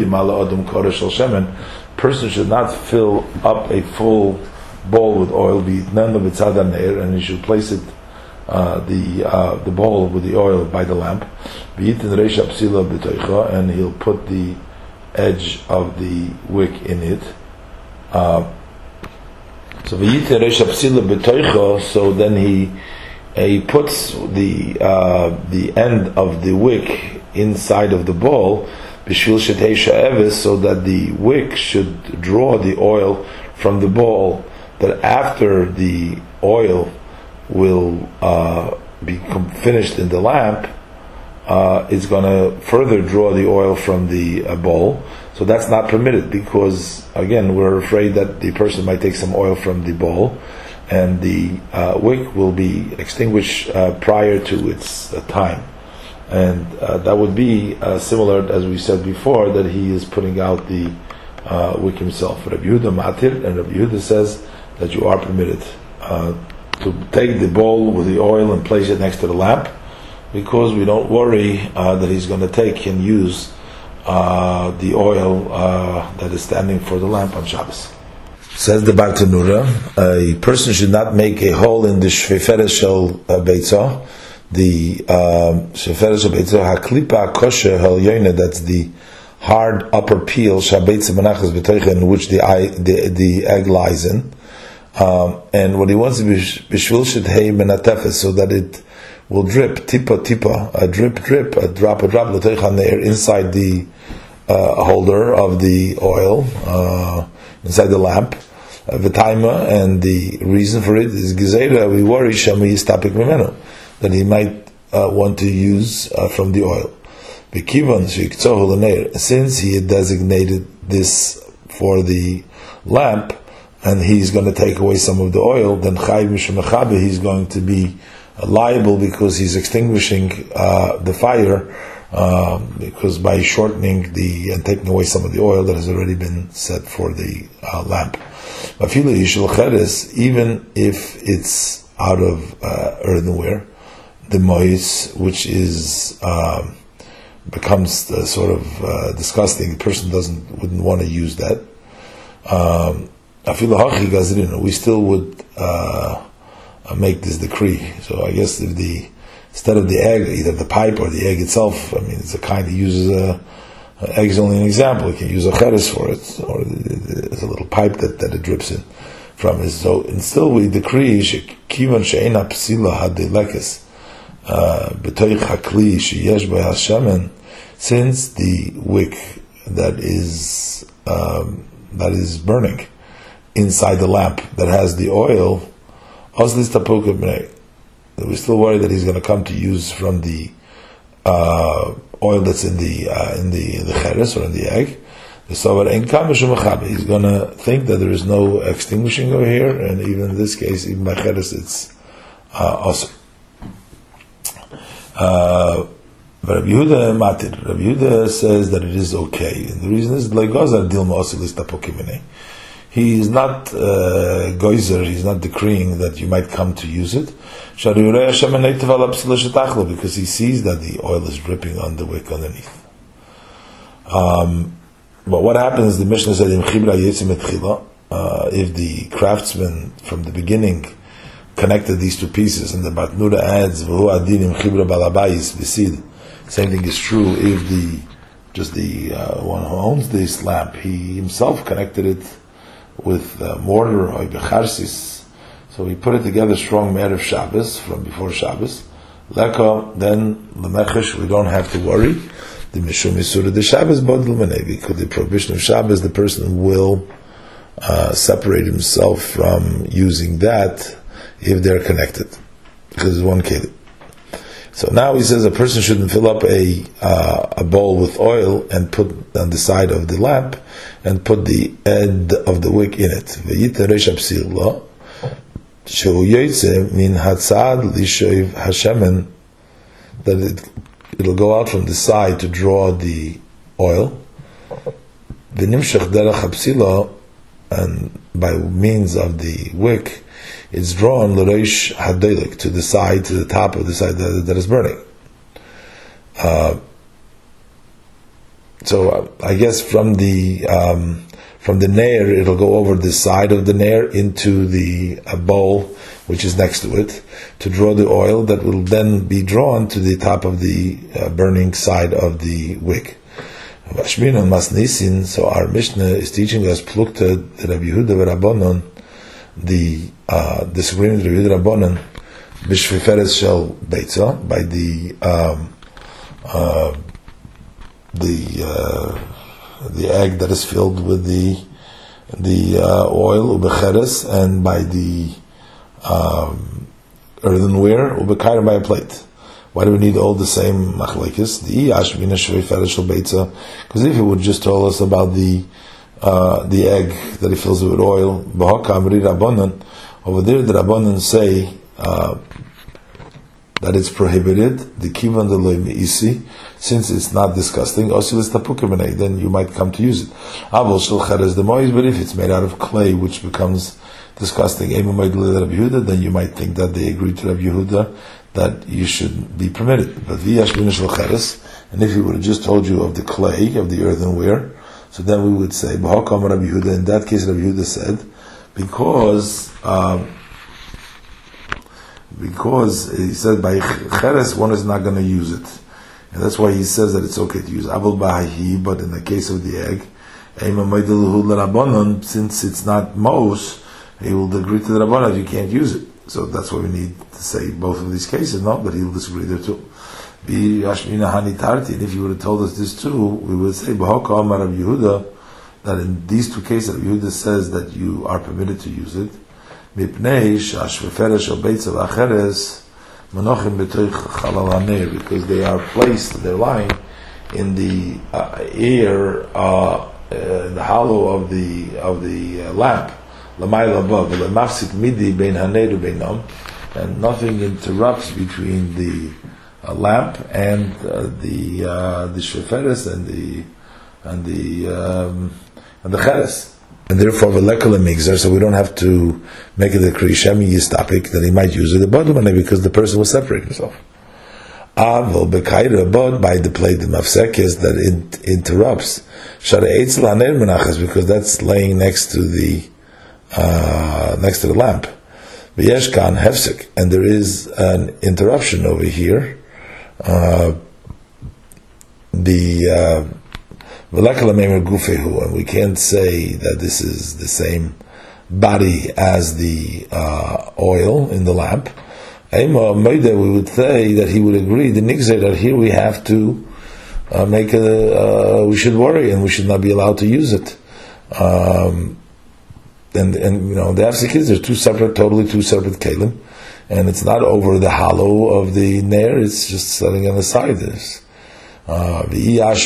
Person should not fill up a full bowl with oil, and he should place it, uh, the uh, the bowl with the oil by the lamp, and he'll put the edge of the wick in it. Uh, so so then he. He puts the uh, the end of the wick inside of the bowl, b'shvil shetei she'eves, so that the wick should draw the oil from the bowl. That after the oil will uh, be finished in the lamp, uh, it's going to further draw the oil from the uh, bowl. So that's not permitted, because again we're afraid that the person might take some oil from the bowl, and the uh, wick will be extinguished uh, prior to its uh, time, and uh, that would be uh, similar, as we said before, that he is putting out the uh, wick himself. Rabbi Yehuda Matir, and Rabbi Yehuda says that you are permitted uh, to take the bowl with the oil and place it next to the lamp, because we don't worry uh, that he's going to take and use uh, the oil uh, that is standing for the lamp on Shabbos. Says the Bartanura, a person should not make a hole in the shveferes shel beitza, the shveferes shel beitza haklipa kosher hel yoyne, that's the hard upper peel shabeitza menachas b'toicha, in which the the the egg lies in, um, and what he wants to be b'shvil shetei min hatefes, so that it will drip tipa tipa, a drip drip, a drop a drop l'toicha neir, inside the uh, holder of the oil. Uh, inside the lamp, uh, the timer, and the reason for it is Gezeira, we worry Shami is tapik mimeno, that he might uh, want to use uh, from the oil. Since he had designated this for the lamp, and he's going to take away some of the oil, then Chayv Mishum Mechabe, he's going to be uh, liable because he's extinguishing uh, the fire, uh, because by shortening the and taking away some of the oil that has already been set for the uh, lamp. Even if it's out of uh, earthenware, the mois, which is um, becomes uh, sort of uh, disgusting. The person doesn't wouldn't want to use that. Um, we still would uh, make this decree. So I guess if the instead of the egg, either the pipe or the egg itself, I mean, it's a kind that uses a, a egg is only an example. You can use a cheres for it, or there's a little pipe that, that it drips in from it. So and still we decree kivan she'ena psila hadelekes b'toich hakli sheyesh b'hashemen, since the wick that is um, that is burning inside the lamp that has the oil, we're still worried that he's going to come to use from the uh, oil that's in the uh, in the the cheres or in the egg. He's going to think that there is no extinguishing over here, and even in this case, even by cheres, it's uh, awesome. Uh, but Rabbi Yehuda matir. Rabbi Yehuda says that it is okay, and the reason is legozar dilma osilis tapokimene. He is not uh, goizer, he's not decreeing that you might come to use it. Because he sees that the oil is dripping on the wick underneath. Um, but what happens, the Mishnah said, uh, if the craftsman from the beginning connected these two pieces, and the Batnura adds, same thing is true if the just the uh, one who owns this lamp, he himself connected it with uh, mortar or becharsis, so he put it together strong Me'erev Shabbos from before Shabbos. Leka, then lemechesh, we don't have to worry. The mishum yisura the Shabbos bodil menei, because the prohibition of Shabbos, the person will uh, separate himself from using that if they're connected, because it's one keli. So now he says a person shouldn't fill up a uh, a bowl with oil and put on the side of the lamp and put the end of the wick in it. That it, it'll go out from the side to draw the oil. And by means of the wick, it's drawn l'reish hadelik, to the side, to the top of the side that, that is burning. Uh, so uh, I guess from the um, from the nair, it'll go over the side of the nair into the uh, bowl which is next to it to draw the oil that will then be drawn to the top of the uh, burning side of the wick. So our Mishnah is teaching us plukta Rabbi Yehuda v'Rabbanon, the uh, disagreement of Rabbi Yehuda Rabbanon b'shviferes shel beitza, by the um, uh, the uh, the egg that is filled with the the uh, oil ubecheres, and by the um, earthenware ubekayim, by a plate. Why do we need all the same machlekes? The ashvina shviferes shel beitza, because if he would just tell us about the uh, the egg that he fills with oil, b'hakamri rabbanon, over there the rabbanon say uh, that it's prohibited, the kivan de loy meisi, since it's not disgusting, osilis tapukim, then you might come to use it. Avol shel cheres demois, but if it's made out of clay, which becomes disgusting, then you might think that they agreed to Rabbi Yehuda that you should be permitted. But v'yashvina shel cheres, and if he would have just told you of the clay, of the earthenware, so then we would say, b'hakam Rabbi Yehuda, in that case Rabbi Yehuda said, because um, because he said by cheres one is not going to use it, and that's why he says that it's okay to use abel b'hahi. But in the case of the egg, since it's not mos, he will agree to the rabbanon that you can't use it. So that's why we need to say both of these cases, no? But he will disagree there too. And if you would have told us this too, we would say b'hakam Rabbi Yehuda, that in these two cases Rabbi Yehuda says that you are permitted to use it. Because they are placed, they're lying in the uh, ear, uh, uh, the hollow of the of the uh, lamp, and and nothing interrupts between the uh, lamp and uh, the uh, the sheferes and the and the um, and the cheres. And therefore, v'lekala migzar, so we don't have to make it a kriyishemi yistapik that he might use it the bottom because the person will separate himself. Avol bekaira, but by the plate the mafsek is that it interrupts shara eitzel haner menachas because that's laying next to the uh, next to the lamp. V'yeshkan hefsek, and there is an interruption over here. Uh, the uh, and we can't say that this is the same body as the uh, oil in the lamp. We would say that he would agree. The nigzer that here we have to uh, make a. Uh, we should worry and we should not be allowed to use it. Um, and and you know the afsik is there's two separate, totally two separate kalim, and it's not over the hollow of the nair. It's just sitting on the side. There's Uh, and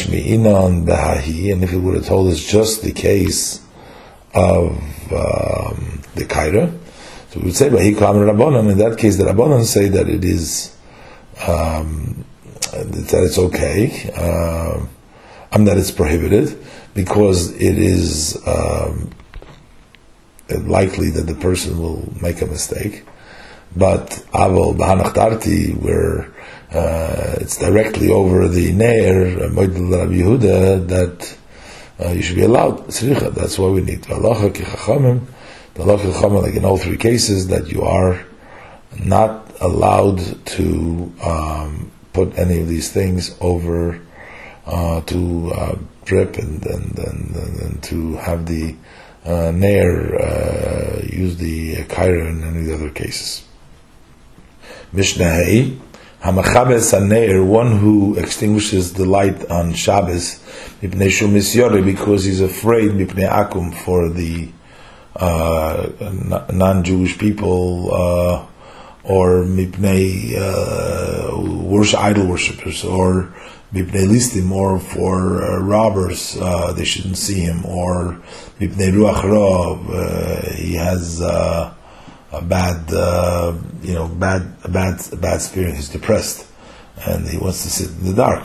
if it would have told us just the case of um, the kaira, so we would say, in that case, the Rabbanan say that it is um, that it's okay, uh, and that it's prohibited because it is um, likely that the person will make a mistake. But avol b'hanachtarti, where uh, it's directly over the neir, Moedel Rabbi Yehuda, that uh, you should be allowed. That's why we need halacha ki chachamim. The halacha chachamim, like in all three cases, that you are not allowed to um, put any of these things over uh, to uh, drip and and, and and and to have the uh, neir uh, use the kaira in any of the other cases. Mishnah Hay, Hamachabes Haneir, one who extinguishes the light on Shabbos, Mipnei Shum Misyori, because he's afraid Mipnei Akum for the uh, non-Jewish people, uh, or Mipnei uh, worship, idol worshippers, or Mipnei Listim, or for uh, robbers, uh, they shouldn't see him, or Mipnei Ruach Ra, uh, he has uh, a bad, uh, you know, bad, a bad, a bad spirit. He's depressed, and he wants to sit in the dark.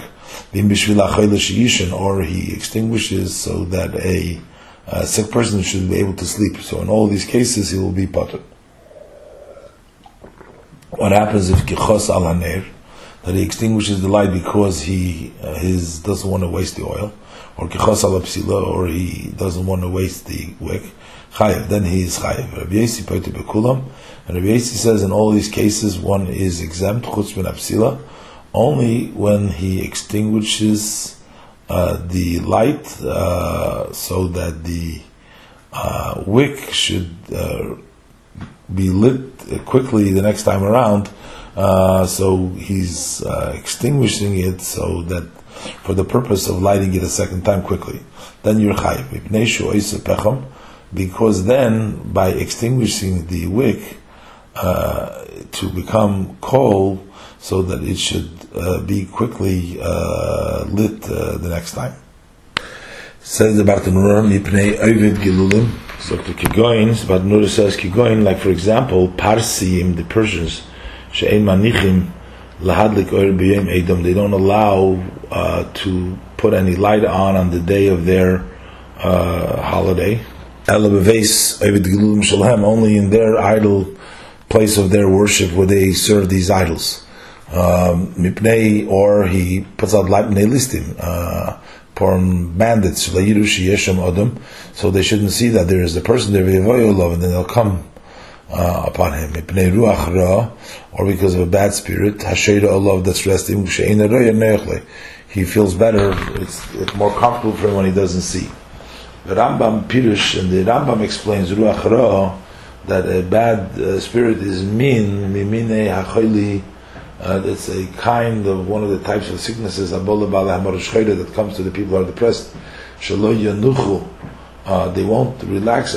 Or he extinguishes so that a, a sick person should be able to sleep. So in all these cases, he will be potter. What happens if kichos al haner, that he extinguishes the light because he uh, his doesn't want to waste the oil, or kichos al psila, or he doesn't want to waste the wick? Chayiv, then he is chayiv. Rabbi Yossi pointed bekulam, and Rabbi Yossi says in all these cases one is exempt chutz min apsila, only when he extinguishes uh, the light uh, so that the uh, wick should uh, be lit quickly the next time around. Uh, so he's uh, extinguishing it so that for the purpose of lighting it a second time quickly. Then you're chayiv. Because then, by extinguishing the wick uh, to become coal, so that it should uh, be quickly uh, lit uh, the next time. Says the Bartanura, Mipnei Ovid Gilulim. So to Kigoin, Bartanura says Kigoin, like for example, Parsim, the Persians, She'en Manichim Lahadlik Oir B'Yem Edom, they don't allow uh, to put any light on on the day of their uh, holiday. Only in their idol place of their worship where they serve these idols. Um, or he puts out light listim, uh bandits, so they shouldn't see that there is a person there, and then they'll come uh, upon him. Or because of a bad spirit, that's resting, he feels better, it's, it's more comfortable for him when he doesn't see. The Rambam Pirush, and the Rambam explains Ruach Ra, that a bad uh, spirit is min, mimine hacholi, uh, it's a kind of one of the types of sicknesses that comes to the people who are depressed. Shelo yanuchu, uh, they won't relax.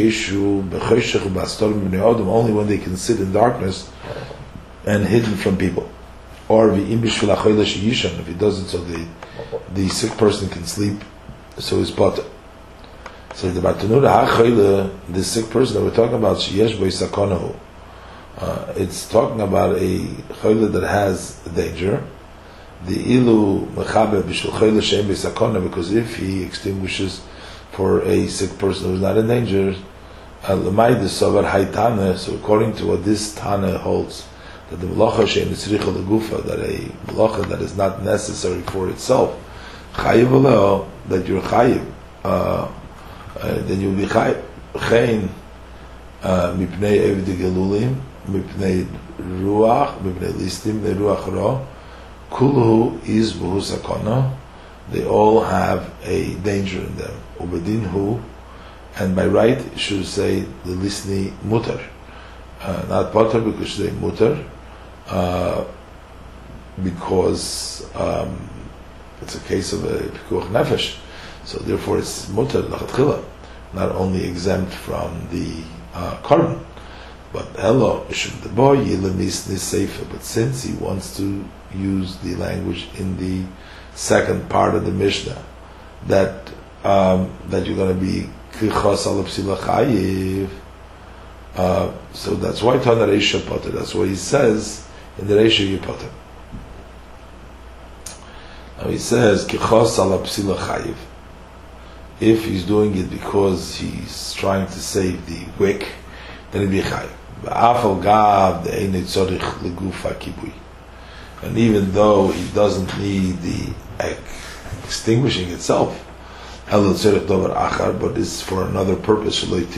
Only when they can sit in darkness and hidden from people. Or if he does it so the the sick person can sleep, so he's potter. So the Bartanura, the sick person that we're talking about, sheyesh bo sakanahu, Uh, it's talking about a choyle that has danger. The ilu mechabe b'shul choyle she'em b'sakona, because if he extinguishes for a sick person who's not in danger, l'mayde savar haytane. So according to what this tana holds, that the melacha she'em tzricha legufa, that a melacha that is not necessary for itself, chayiv aleo, that you're chayiv, uh, uh, then you'll be chayiv chein mipnei evdi gelulim, mipnei ruach, mipnei listim, mipnei ruach ra, kulhu is buhu sakona. They all have a danger in them. Ubedin hu, and by right it should say the lisni mutar, uh, not potter, because should say mutar, uh, because um, it's a case of a pikuach nefesh. So therefore it's mutar lachatchila, not only exempt from the uh, korban, but hello the boy yilemisni seifa. But since he wants to use the language in the second part of the Mishnah, that um, that you're going to be kichas al psila chayiv, uh, so that's why Tana Reisha potter. That's why he says in the Reisha you potter. Now he says kichas al psila chayiv. If he's doing it because he's trying to save the wick, then it'd be chayiv. V'afal gav de'einei tzorich legufa kibui. And even though he doesn't need the extinguishing itself, but it's for another purpose, so that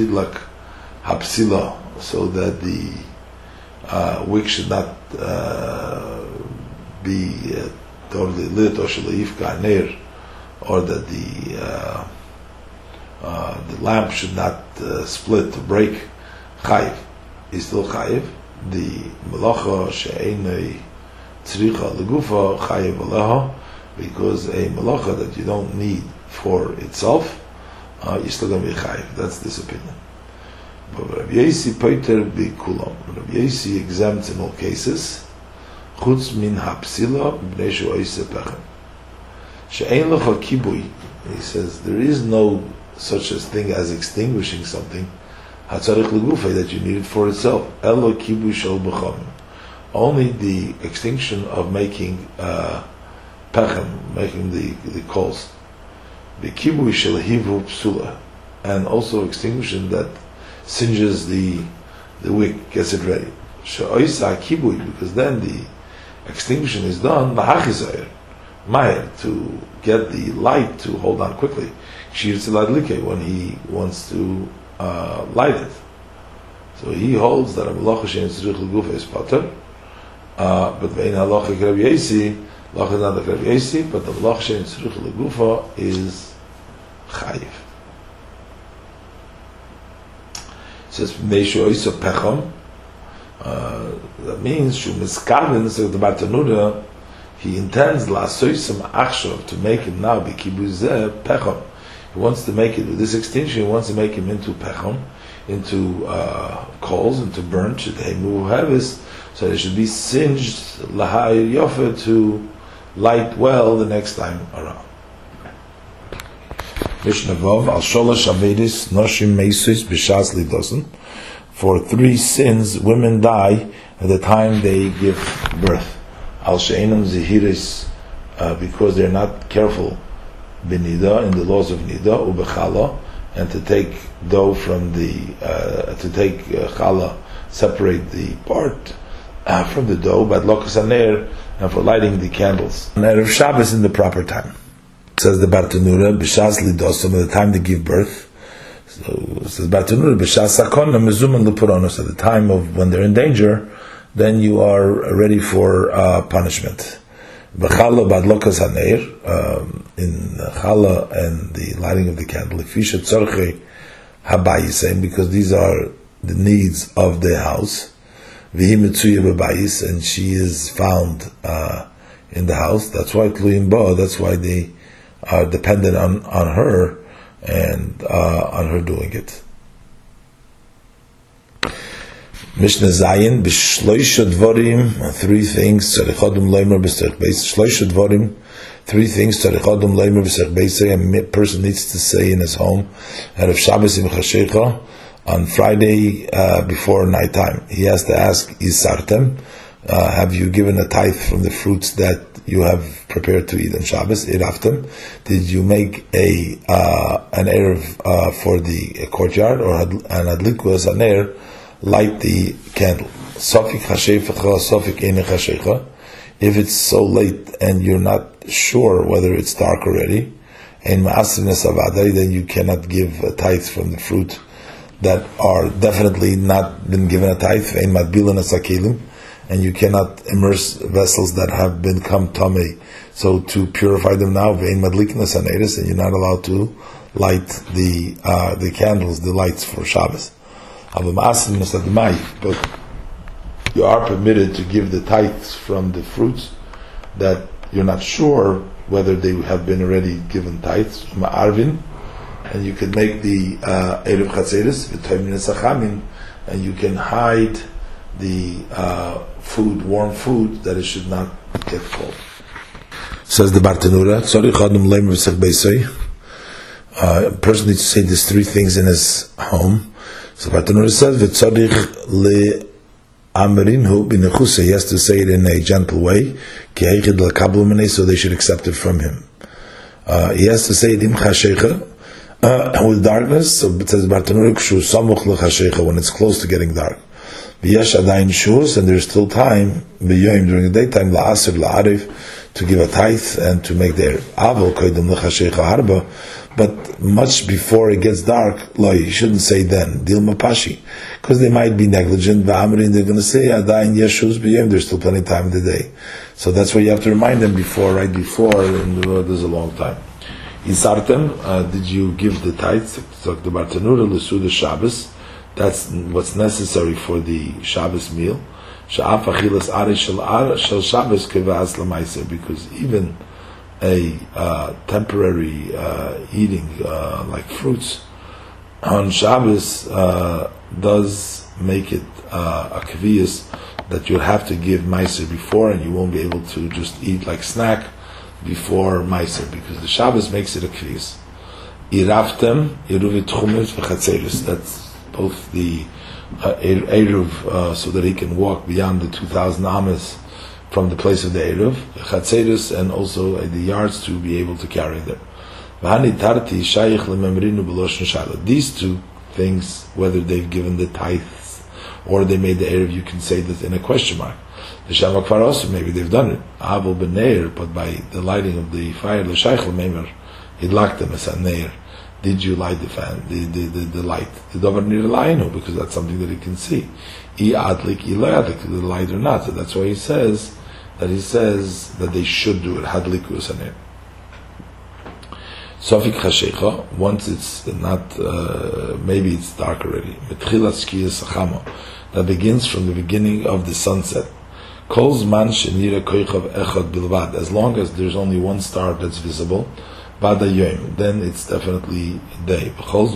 the uh, wick should not uh, be uh, totally lit, or or that the uh, uh, the lamp should not uh, split to break. Chayiv is still chayiv. The melacha she'einei tzricha legufa chayiv aleha, because a melacha that you don't need for itself, uh, you're still going to be chayiv. That's this opinion. But Rabbi Yosi poiter bikulam. Rabbi Yosi exempts in all cases. Chutz min hapsila b'nei she'oise pechem. She'ein lecha kibui. He says there is no such a thing as extinguishing something. Hatzarich legufa, that you need it for itself. Elo kibui shel b'cham. Only the extinction of making uh, pechem, making the the coals, the kibui shel hivu psula, and also extinguishing that singes the the wick, gets it ready. She'oisa kibui, because then the extinction is done lahachizayir, mayer, to get the light to hold on quickly. When he wants to uh, light it, so he holds that a melacha she'en tzrich legufa is pater. Uh, but ve'in halacha Rabbi Yosi, halacha is not like Rabbi Yosi, but the melacha she'en tzrich legufa is chayiv. It says meishu oisa pecham. That means shu miskaven, so the Bartanura, he intends la'asoisam achshav, to make him now be kibuzeh pecham. He wants to make it with this extinction. He wants to make him into pecham, into uh, coals, into burnt. Should they move heavis? So they should be singed lahayir yofer, to light well the next time around. Mishnah Vav al sholosh avedis noshim meisus b'shas lidosen. For three sins, women die at the time they give birth. Al she'enam zehiris, because they're not careful b'nida, in the laws of nida, ubechala, and to take dough from the uh, to take uh, challah, separate the part uh, from the dough, but lokas haner, and for lighting the candles. And Erev Shabbos in the proper time. It says the Bartanura b'shas lidosom, at the time they give birth. So it says Bartanura b'shas sakona mezuman lepuronos, at the time of when they're in danger, then you are ready for uh, punishment. B'chala bad lokas haner, in chala and the lighting of the candle, ifisha tzorchei habayis, because these are the needs of the house. V'hi mitzuya b'bayis, and she is found uh, in the house. That's why tluyim ba. That's why they are dependent on, on her and uh, on her doing it. Mishnah Zayin b'shloisha dvarim, three things tzarichodum leimer b'serch beis. Shloisha dvarim, three things tzarichodum leimer b'serch beis. A person needs to say in his home, Erev Shabbos im chashecha, on Friday uh, before nighttime, he has to ask, Isartem, uh, have you given a tithe from the fruits that you have prepared to eat on Shabbos? Iraftem, did you make a uh, an erev uh, for the courtyard, or an adliku as an air, light the candle? Sofik hashefecha, sofik ene hashecha. If it's so late and you're not sure whether it's dark already, and ma'asrines avadai, then you cannot give a tithe from the fruit that are definitely not been given a tithe, ein madbilan asakelim, and you cannot immerse vessels that have become tamei. So to purify them now, vein madlikin asaneris, and you're not allowed to light the uh, the candles, the lights for Shabbos. But you are permitted to give the tithes from the fruits that you're not sure whether they have been already given tithes. Ma'arvin, and you can make the uh, erev chatzeres v'toimin esachamin, and you can hide the uh, food, warm food, that it should not get cold. Says the Bartanura, uh, a person needs to say these three things in his home. So Bartanura says, he has to say it in a gentle way, so they should accept it from him. Uh, he has to say it uh, with darkness, so it says Bartanura, when it's close to getting dark. V'yesh adayin shus, and there's still time b'yoyim during the daytime la'asir la'arif to give a tithe and to make the erev. Avol koydem l'chashecha harba, but much before it gets dark, lo, you shouldn't say then dilma pashi, because they might be negligent. V'amrin, they're going to say adayin yeshus b'yoyim. There's still plenty of time in the day, so that's why you have to remind them before, right before, and uh, there's a long time. Isartem, uh, did you give the tithe? So the Bartanura l'suda Shabbos. That's what's necessary for the Shabbos meal. Because even a uh, temporary uh, eating, uh, like fruits, on Shabbos uh, does make it uh, a kaviyas that you'll have to give meiser before, and you won't be able to just eat like snack before meiser, because the Shabbos makes it a kaviyas. Iraftem, iruvit chumet v'chatzeris. That's both the uh, Eruv, uh, so that he can walk beyond the two thousand amas from the place of the Eruv, Chatzeris, and also uh, the yards to be able to carry them. These two things, whether they've given the tithes or they made the Eruv, you can say that in a question mark. The Shamakvar also, maybe they've done it, Avol b'neir, but by the lighting of the fire, l'shaychel memer, he locked them as a neir. Did you light the fan, the the, the, the light? The dover need a lion, because that's something that he can see. I adlik, I adlik, the light or not. So that's why he says that he says that they should do it. Hadliku saner. Sofik chashecha. Once it's not, uh, maybe it's dark already. Metchilas kiyas sachamo. That begins from the beginning of the sunset. Kol zman shenira koichav echad bilvad. As long as there's only one star that's visible. Bada Yom, then it's definitely day.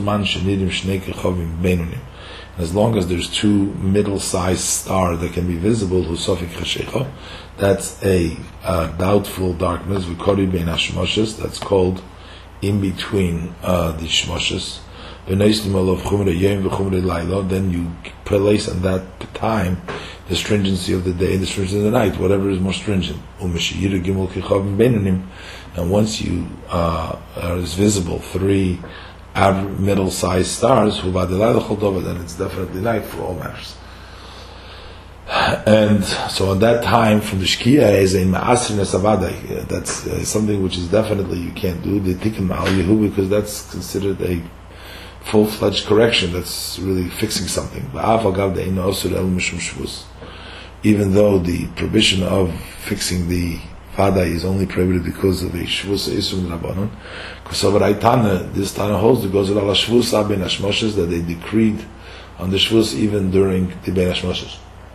As long as there's two middle-sized stars that can be visible, that's a uh, doubtful darkness. That's called in between uh, the shmoshes. Then you place on that time the stringency of the day and the stringency of the night, whatever is more stringent. And once you uh, is visible three middle-sized stars, then it's definitely night for all matters. And so at that time, from the Shkia is a Ma'asrin Esavadai. That's uh, something which is definitely you can't do, the Tikkun Ma'al Yehu, because that's considered a full-fledged correction, that's really fixing something. Even though the prohibition of fixing the Fada is only prohibited because of a Shvus Isum Rabbanon, because of Raitana, this Tana holds that goes with Allah Shvus Ben Hashmoshes, that they decreed on the Shvus even during the Ben Hashmoshes.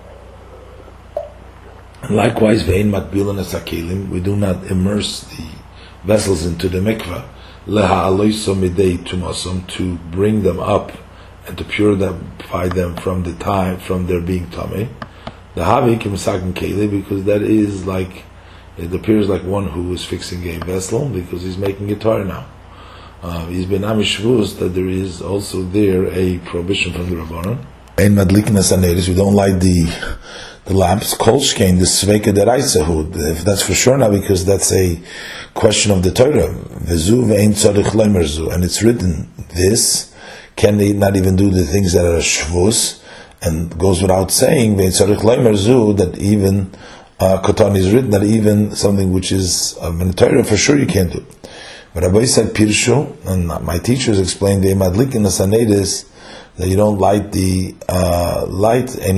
Likewise, Vein Matbilan Asakelim, we do not immerse the vessels into the mikveh, Leha Aloiso Midei Tumasum, to bring them up and to purify them from the time, from their being Tameh. The Havi Kimsakin Keli, because that is like, it appears like one who is fixing a vessel, because he's making it Torah now. uh, is benamish shvus, that there is also there a prohibition from the Rabbanon. Ein madlikin asanedis, we don't light the the lamps. Kolshkein, the sveka deraisahud. If that's for sure now, because that's a question of the Torah. Vezu ve'ein tzarich leimerzu, and it's written this. Can they not even do the things that are shvus? And goes without saying ve'ein tzarich leimerzu, that even uh, Kotan is written that even something which is um, in the Torah for sure you can't do. But Rabbi said Pirshu, and my teachers explained ve'ein madlikin asanedis, that you don't light the uh, light, and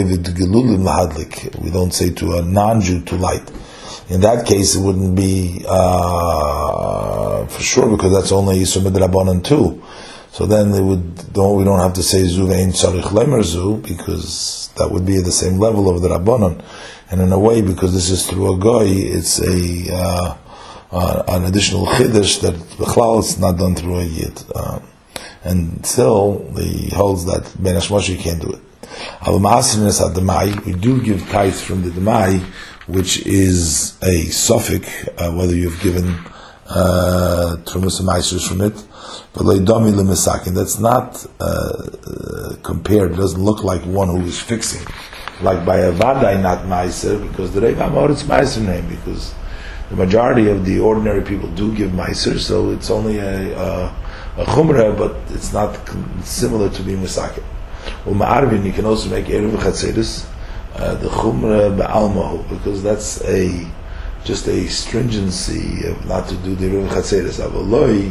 we don't say to a non-Jew to light. In that case, it wouldn't be uh, for sure, because that's only Yisur Midrabanan too. So then they would don't we don't have to say Zu ve'ein tzarich lemer zu, because that would be at the same level of the Rabbanan. And in a way, because this is through a goy, it's a uh, uh, an additional chiddush that b'chlal it's not done through a yid. Um, And still, he holds that Ben Hashmosh can't do it. We do give tithes from the Demai, which is a suffix, uh, whether you've given Trumus and Maisers from it, but that's not uh, uh, compared. It doesn't look like one who is fixing. Like by a Vadai, not Maiser, because the Reiv Amor it's Maiser name, because the majority of the ordinary people do give Maiser, so it's only a. a a chumrah, but it's not similar to being misakin. U'ma'arvin, you can also make erev v'chatzeris, uh, the chumrah ba'almahu, because that's a just a stringency of not to do the erev v'chatzeris. Avaloi,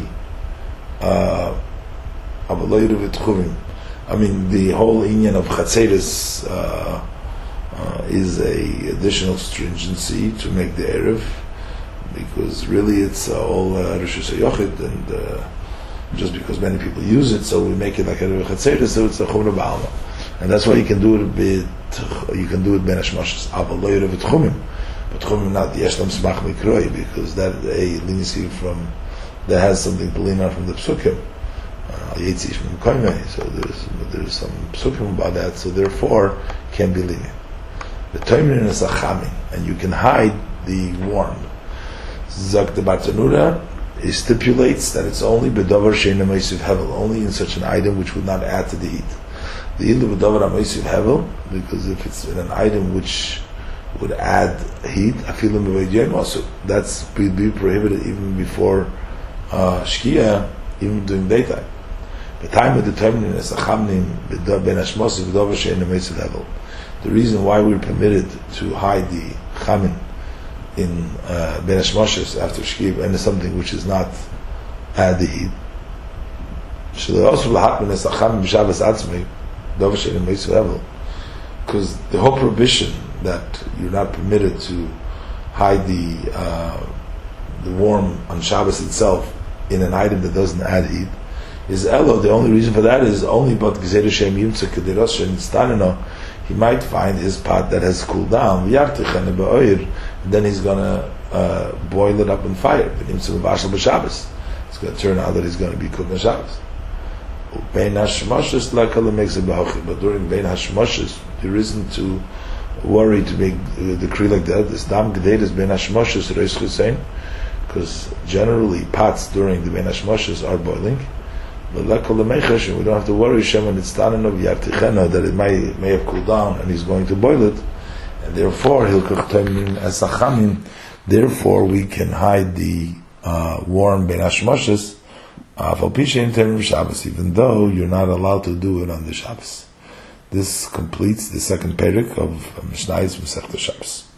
avaloi erev v'tchuvim. I mean, the whole inyan of chatzeris uh, uh, is a additional stringency to make the erev, because really it's uh, all uh, rishus hayochid, and uh, just because many people use it, so we make it like a Chatzeret, so it's a Chumra Ba'alma. And that's why you can do it bit, you can do it Ben Hashmoshes. Aval lo yerev Tchumim. But Tchumim not Yeshlam Smach Mikroi, because that a leniency from, that has something to lean on from the Psukim. Yetzish from Koimei, so there's, there's some Psukim about that, so therefore, can be lenient. The Toimrin is a Chamin, and you can hide the warm. Zak de Bartanura, it stipulates that it's only bedavar sheina meisiv hevel, only in such an item which would not add to the heat. The ilu bedavar meisiv hevel, because if it's in an item which would add heat, afilim b'veidyem also, that's be prohibited even before uh, shkia, even during daytime. The time of determining is a chamnim ben hashmos bedavar sheina meisiv hevel. The reason why we're permitted to hide the chamin in uh, Ben Hashmoshes after Shkiv, and something which is not add the heat. Because the whole prohibition that you're not permitted to hide the uh, the warm on Shabbos itself in an item that doesn't add heat is Elo. The only reason for that is only but Gezeru Shem Yimtza Kederos Shem Stanino. He might find his pot that has cooled down, and then he's going to uh, boil it up in fire. It's going to turn out that he's going to be cooked on Shabbos. But during Bein Hashmoshes, there isn't to worry to make a decree like that. This Dam G'deidas Bein Hashmoshes Reis Chusein, because generally pots during the Bein Hashmoshes are boiling. But we don't have to worry Shemin that it may, may have cooled down and he's going to boil it, and therefore he'll cook Toimim as a Chamin. Therefore we can hide the uh, warm Ben Hashmoshes even though you're not allowed to do it on the Shabbos. This completes the second parak of Mishnayos Masechta Shabbos.